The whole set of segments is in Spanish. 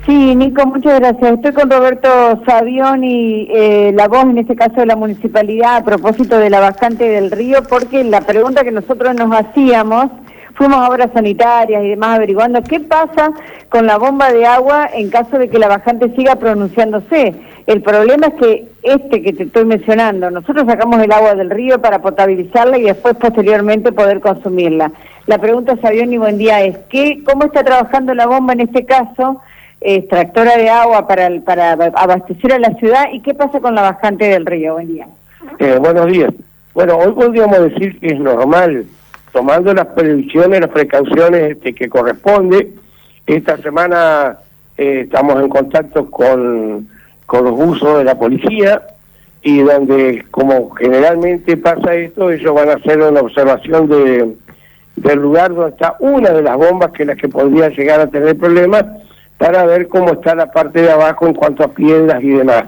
Sí, Nico, muchas gracias. Estoy con Roberto Savioni, la voz en este caso de la municipalidad a propósito de la bajante del río, porque la pregunta que nosotros nos hacíamos, fuimos a obras sanitarias y demás averiguando qué pasa con la bomba de agua en caso de que la bajante siga pronunciándose. El problema es que que te estoy mencionando, nosotros sacamos el agua del río para potabilizarla y después posteriormente poder consumirla. La pregunta, Savioni, buen día, es ¿cómo está trabajando la bomba en este caso? Extractora de agua para abastecer a la ciudad, y qué pasa con la bajante del río. Buen día. Buenos días. Bueno, hoy podríamos decir que es normal, tomando las previsiones, las precauciones que corresponde. Esta semana estamos en contacto con los buzos de la policía, y donde, como generalmente pasa esto, ellos van a hacer una observación del lugar donde está una de las bombas, que es la que podría llegar a tener problemas, para ver cómo está la parte de abajo en cuanto a piedras y demás.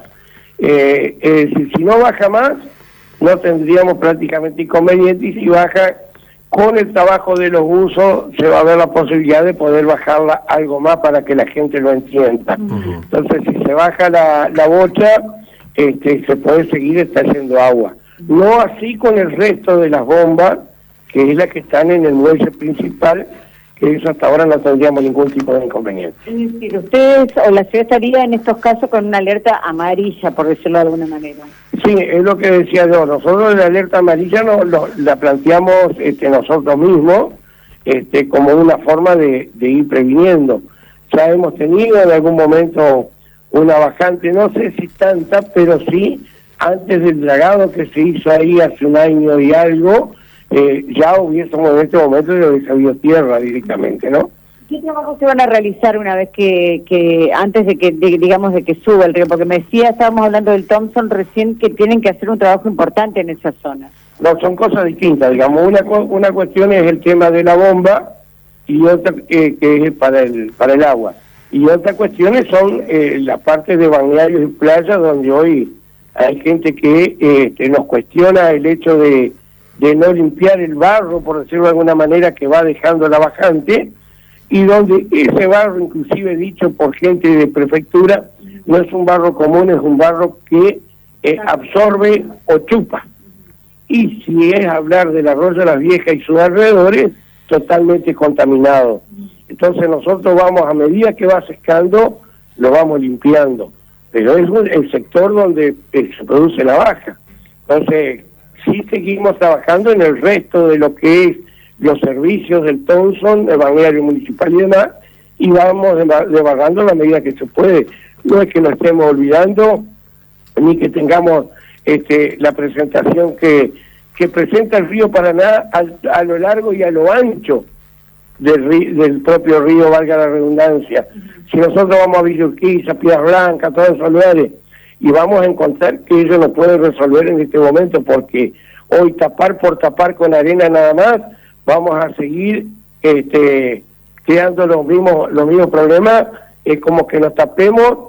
Si no baja más, no tendríamos prácticamente inconveniente, y si baja, con el trabajo de los buzos se va a ver la posibilidad de poder bajarla algo más para que la gente lo entienda. Entonces, si se baja la bocha, se puede seguir extrayendo agua. No así con el resto de las bombas, que es la que están en el muelle principal, que eso hasta ahora no tendríamos ningún tipo de inconveniente. Es decir, ustedes o la ciudad estaría en estos casos con una alerta amarilla, por decirlo de alguna manera. Sí, es lo que decía yo. Nosotros la alerta amarilla la planteamos nosotros mismos como una forma de ir previniendo. Ya hemos tenido en algún momento una bajante, no sé si tanta, pero sí, antes del dragado que se hizo ahí hace un año y algo, ya hubiésemos en este momento sabido tierra directamente, ¿no? ¿Qué trabajos se van a realizar una vez que antes de que digamos de que suba el río? Porque me decía, estábamos hablando del Thompson recién, que tienen que hacer un trabajo importante en esa zona. No, son cosas distintas, digamos. Una cuestión es el tema de la bomba, y otra que es para el agua. Y otras cuestiones son la parte de balnearios y playas, donde hoy hay gente que nos cuestiona el hecho de no limpiar el barro, por decirlo de alguna manera, que va dejando la bajante, y donde ese barro, inclusive dicho por gente de prefectura, no es un barro común, es un barro que absorbe o chupa. Y si es hablar del arroyo de las Viejas y sus alrededores, totalmente contaminado. Entonces nosotros vamos, a medida que va secando, lo vamos limpiando, pero es el sector donde se produce la baja. Entonces, sí seguimos trabajando en el resto de lo que es los servicios del Thompson, el balneario municipal y demás, y vamos debarrando a la medida que se puede. No es que nos estemos olvidando, ni que tengamos la presentación que presenta el río Paraná a lo largo y a lo ancho del propio río, valga la redundancia. Si nosotros vamos a Villa Urquiza, Piedras Blancas, todos esos lugares, y vamos a encontrar que ellos no pueden resolver en este momento, porque hoy tapar por tapar con arena nada más, vamos a seguir creando los mismos problemas, como que nos tapemos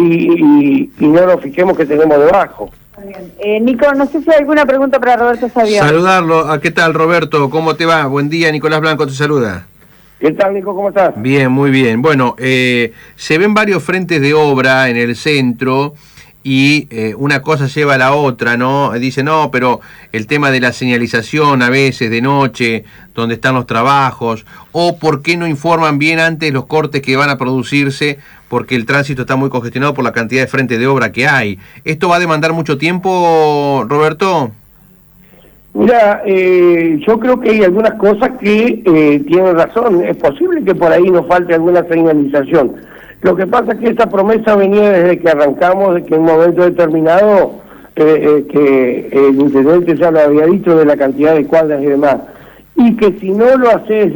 y no nos fijemos que tenemos debajo. Nico, no sé si hay alguna pregunta para Roberto Savioni. Saludarlo. ¿Qué tal, Roberto? ¿Cómo te va? Buen día, Nicolás Blanco te saluda. ¿Qué tal, Nico? ¿Cómo estás? Bien, muy bien. Bueno, se ven varios frentes de obra en el centro, y una cosa lleva a la otra, ¿no? Dice, no, pero el tema de la señalización a veces de noche, donde están los trabajos, o por qué no informan bien antes los cortes que van a producirse, porque el tránsito está muy congestionado por la cantidad de frentes de obra que hay. ¿Esto va a demandar mucho tiempo, Roberto? Mira, yo creo que hay algunas cosas que tienen razón. Es posible que por ahí nos falte alguna señalización. Lo que pasa es que esta promesa venía desde que arrancamos, de que en un momento determinado, que el intendente ya lo había dicho de la cantidad de cuadras y demás, y que si no lo haces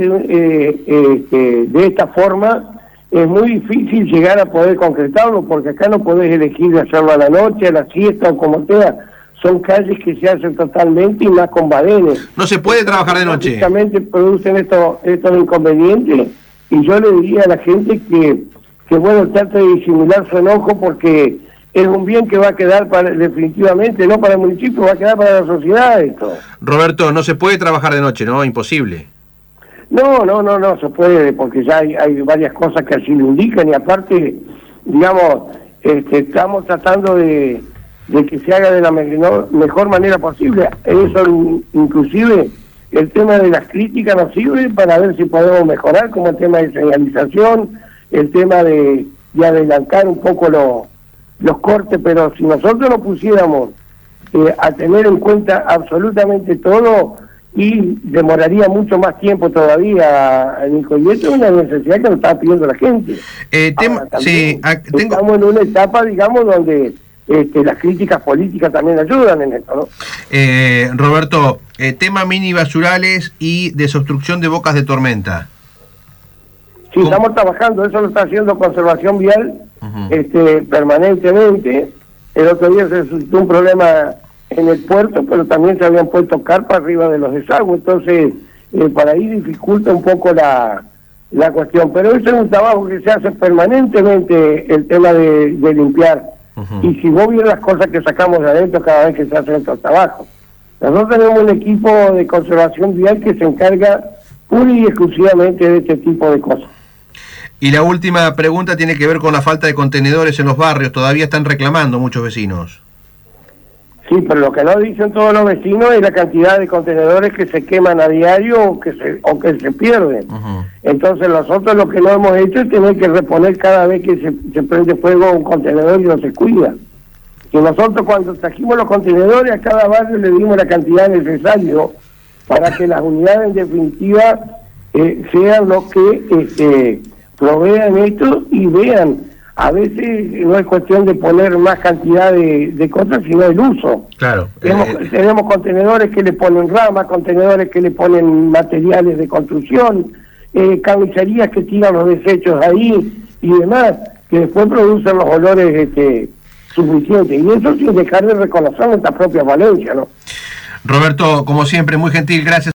de esta forma, es muy difícil llegar a poder concretarlo, porque acá no podés elegir hacerlo a la noche, a la siesta o como sea. Son calles que se hacen totalmente y más con badenes. No se puede trabajar de noche. Justamente producen estos inconvenientes, y yo le diría a la gente que bueno, trate de disimular su enojo, porque es un bien que va a quedar definitivamente, no para el municipio, va a quedar para la sociedad esto. Roberto, no se puede trabajar de noche, ¿no? Imposible. No se puede, porque ya hay varias cosas que así lo indican, y aparte, digamos, estamos tratando de que se haga de la mejor manera posible. Eso, inclusive, el tema de las críticas nos sirve para ver si podemos mejorar, como el tema de señalización, el tema de adelantar un poco los cortes, pero si nosotros nos pusiéramos a tener en cuenta absolutamente todo, y demoraría mucho más tiempo todavía, Nico, y esto es una necesidad que nos está pidiendo la gente. Estamos en una etapa, digamos, donde las críticas políticas también ayudan en esto, ¿no? Roberto, tema mini basurales y desobstrucción de bocas de tormenta. Sí, estamos trabajando, eso lo está haciendo Conservación Vial permanentemente. El otro día se suscitó un problema en el puerto, pero también se habían puesto carpas arriba de los desagües, entonces para ahí dificulta un poco la cuestión, pero eso es un trabajo que se hace permanentemente, el tema de limpiar, y si vos vieras las cosas que sacamos de adentro cada vez que se hacen estos trabajos. Nosotros tenemos un equipo de conservación vial que se encarga pura y exclusivamente de este tipo de cosas. Y la última pregunta tiene que ver con la falta de contenedores en los barrios. Todavía están reclamando muchos vecinos. Sí, pero lo que no dicen todos los vecinos es la cantidad de contenedores que se queman a diario o que se pierden. Entonces nosotros lo que no hemos hecho es tener que reponer cada vez que se prende fuego un contenedor y no se cuida. Y nosotros cuando trajimos los contenedores a cada barrio le dimos la cantidad necesaria para que las unidades en definitiva sean los que provean esto y vean. A veces no es cuestión de poner más cantidad de cosas, sino el uso. Claro. Tenemos contenedores que le ponen ramas, contenedores que le ponen materiales de construcción, carnicerías que tiran los desechos ahí y demás, que después producen los olores suficientes. Y eso sin dejar de reconocer nuestra propia Valencia, ¿no? Roberto, como siempre, muy gentil, gracias.